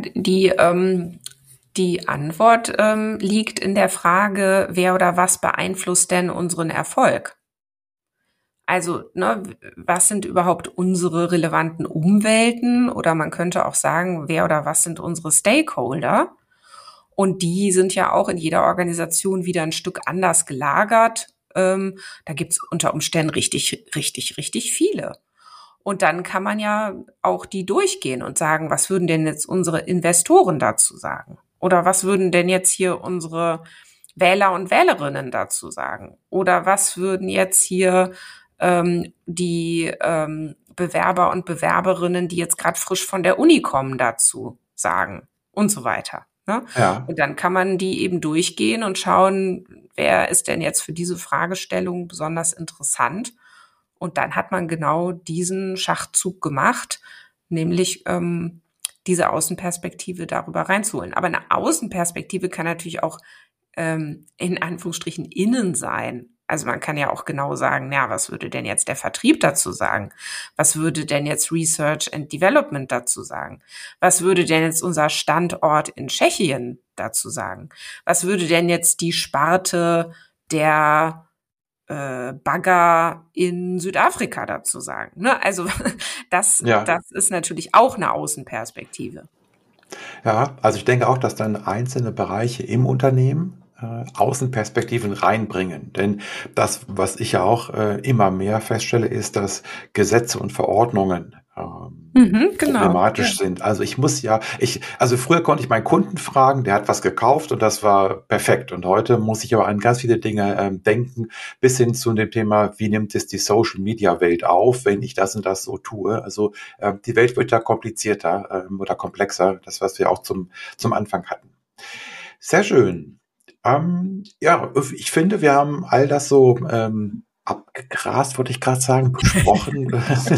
die Antwort liegt in der Frage, wer oder was beeinflusst denn unseren Erfolg? Also, ne, was sind überhaupt unsere relevanten Umwelten? Oder man könnte auch sagen, wer oder was sind unsere Stakeholder? Und die sind ja auch in jeder Organisation wieder ein Stück anders gelagert. Da gibt's unter Umständen richtig, richtig, richtig viele. Und dann kann man ja auch die durchgehen und sagen, was würden denn jetzt unsere Investoren dazu sagen? Oder was würden denn jetzt hier unsere Wähler und Wählerinnen dazu sagen? Oder was würden jetzt hier die Bewerber und Bewerberinnen, die jetzt gerade frisch von der Uni kommen, dazu sagen? Und so weiter. Ne? Ja, Und dann kann man die eben durchgehen und schauen, wer ist denn jetzt für diese Fragestellung besonders interessant? Und dann hat man genau diesen Schachzug gemacht, nämlich diese Außenperspektive darüber reinzuholen. Aber eine Außenperspektive kann natürlich auch in Anführungsstrichen innen sein. Also man kann ja auch genau sagen, ja, was würde denn jetzt der Vertrieb dazu sagen? Was würde denn jetzt Research and Development dazu sagen? Was würde denn jetzt unser Standort in Tschechien dazu sagen? Was würde denn jetzt die Sparte der Bagger in Südafrika dazu sagen? Ne? Also das ja. ist natürlich auch eine Außenperspektive. Ja, also ich denke auch, dass dann einzelne Bereiche im Unternehmen Außenperspektiven reinbringen. Denn das, was ich ja auch immer mehr feststelle, ist, dass Gesetze und Verordnungen Genau. Ja. problematisch sind. Also also früher konnte ich meinen Kunden fragen, der hat was gekauft und das war perfekt. Und heute muss ich aber an ganz viele Dinge denken, bis hin zu dem Thema, wie nimmt es die Social Media Welt auf, wenn ich das und das so tue. Also die Welt wird ja komplizierter oder komplexer, das, was wir auch zum Anfang hatten. Sehr schön. Ja, ich finde, wir haben all das so abgegrast, wollte ich gerade sagen, besprochen.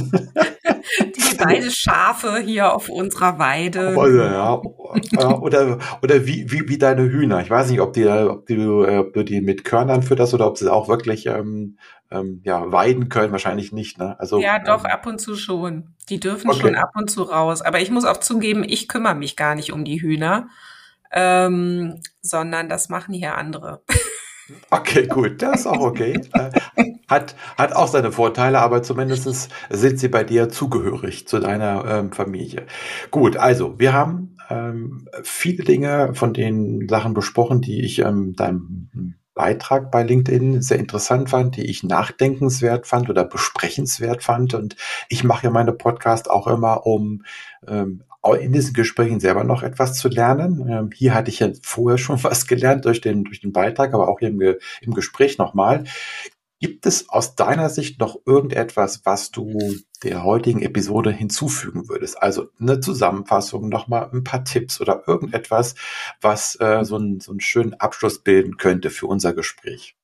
Die beide Schafe hier auf unserer Weide. Oder wie deine Hühner. Ich weiß nicht, ob du die mit Körnern fütterst oder ob sie auch wirklich weiden können. Wahrscheinlich nicht, ne? Also, Ja, doch, ab und zu schon. Die dürfen schon okay. ab und zu raus. Aber ich muss auch zugeben, ich kümmere mich gar nicht um die Hühner, sondern das machen hier andere. Okay, gut, das ist auch okay. Hat auch seine Vorteile, aber zumindest sind sie bei dir zugehörig zu deiner Familie. Gut, also wir haben viele Dinge von den Sachen besprochen, die ich deinem Beitrag bei LinkedIn sehr interessant fand, die ich nachdenkenswert fand oder besprechenswert fand. Und ich mache ja meine Podcast auch immer, um in diesen Gesprächen selber noch etwas zu lernen. Hier hatte ich ja vorher schon was gelernt durch den Beitrag, aber auch hier im Gespräch nochmal. Gibt es aus deiner Sicht noch irgendetwas, was du der heutigen Episode hinzufügen würdest? Also eine Zusammenfassung, nochmal ein paar Tipps oder irgendetwas, was so einen schönen Abschluss bilden könnte für unser Gespräch.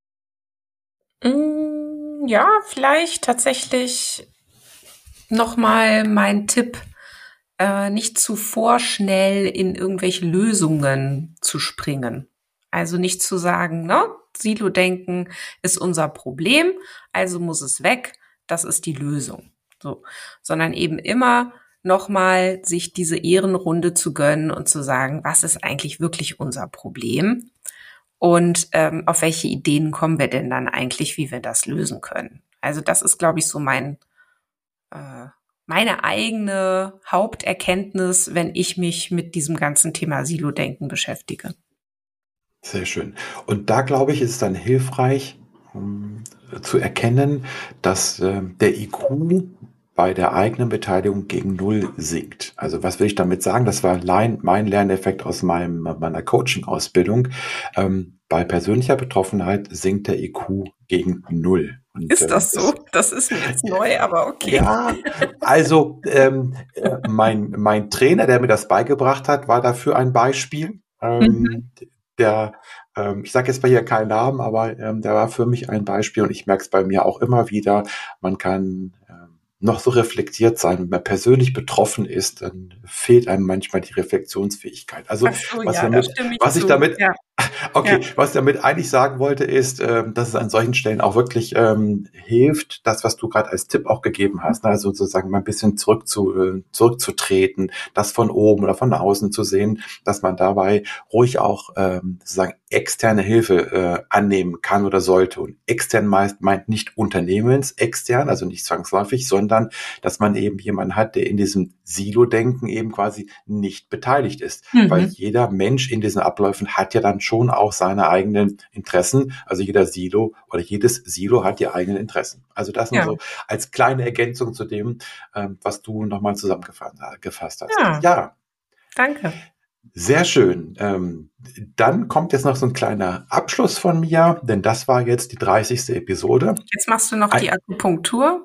Ja, vielleicht tatsächlich nochmal mein Tipp, nicht zu vorschnell in irgendwelche Lösungen zu springen. Also nicht zu sagen, ne, Silo-Denken ist unser Problem, also muss es weg, das ist die Lösung. So, sondern eben immer nochmal sich diese Ehrenrunde zu gönnen und zu sagen, was ist eigentlich wirklich unser Problem und auf welche Ideen kommen wir denn dann eigentlich, wie wir das lösen können. Also das ist, glaube ich, so meine eigene Haupterkenntnis, wenn ich mich mit diesem ganzen Thema Silo-Denken beschäftige. Sehr schön. Und da, glaube ich, ist es dann hilfreich, zu erkennen, dass der IQ bei der eigenen Beteiligung gegen Null sinkt. Also was will ich damit sagen? Das war mein Lerneffekt aus meiner Coaching-Ausbildung. Bei persönlicher Betroffenheit sinkt der IQ gegen Null. Und, ist das so? Das ist mir jetzt neu, aber okay. Ja, also mein Trainer, der mir das beigebracht hat, war dafür ein Beispiel. Der, ich sage jetzt mal hier keinen Namen, aber der war für mich ein Beispiel und ich merke es bei mir auch immer wieder. Man kann noch so reflektiert sein. Wenn man persönlich betroffen ist, dann fehlt einem manchmal die Reflexionsfähigkeit. Also so, was ich damit eigentlich sagen wollte, ist, dass es an solchen Stellen auch wirklich hilft, das, was du gerade als Tipp auch gegeben hast, ne? Also sozusagen mal ein bisschen zurückzutreten, das von oben oder von außen zu sehen, dass man dabei ruhig auch sozusagen externe Hilfe annehmen kann oder sollte. Und extern meint nicht unternehmensextern, also nicht zwangsläufig, sondern dass man eben jemanden hat, der in diesem Silo-Denken eben quasi nicht beteiligt ist. Weil jeder Mensch in diesen Abläufen hat ja dann schon auch seine eigenen Interessen. Also jedes Silo hat die eigenen Interessen. Also das nur so als kleine Ergänzung zu dem, was du nochmal zusammengefasst hast. Ja, danke. Sehr schön. Dann kommt jetzt noch so ein kleiner Abschluss von mir, denn das war jetzt die 30. Episode. Jetzt machst du noch die Akupunktur.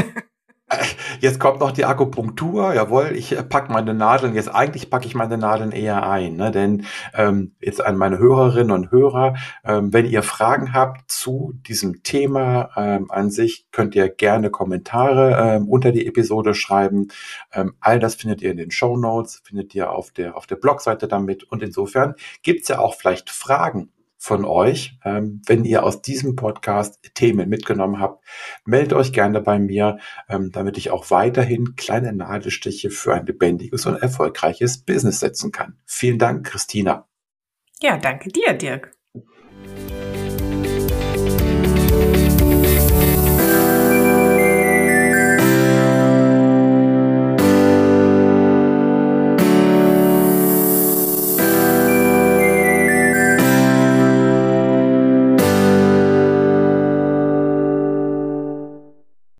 Jetzt kommt noch die Akupunktur. Jawohl, eigentlich packe ich meine Nadeln eher ein, ne? Denn jetzt an meine Hörerinnen und Hörer, wenn ihr Fragen habt zu diesem Thema an sich, könnt ihr gerne Kommentare unter die Episode schreiben. All das findet ihr in den Shownotes, findet ihr auf der Blogseite damit. Und insofern gibt's ja auch vielleicht Fragen von euch. Wenn ihr aus diesem Podcast Themen mitgenommen habt, meldet euch gerne bei mir, damit ich auch weiterhin kleine Nadelstiche für ein lebendiges und erfolgreiches Business setzen kann. Vielen Dank, Christina. Ja, danke dir, Dirk.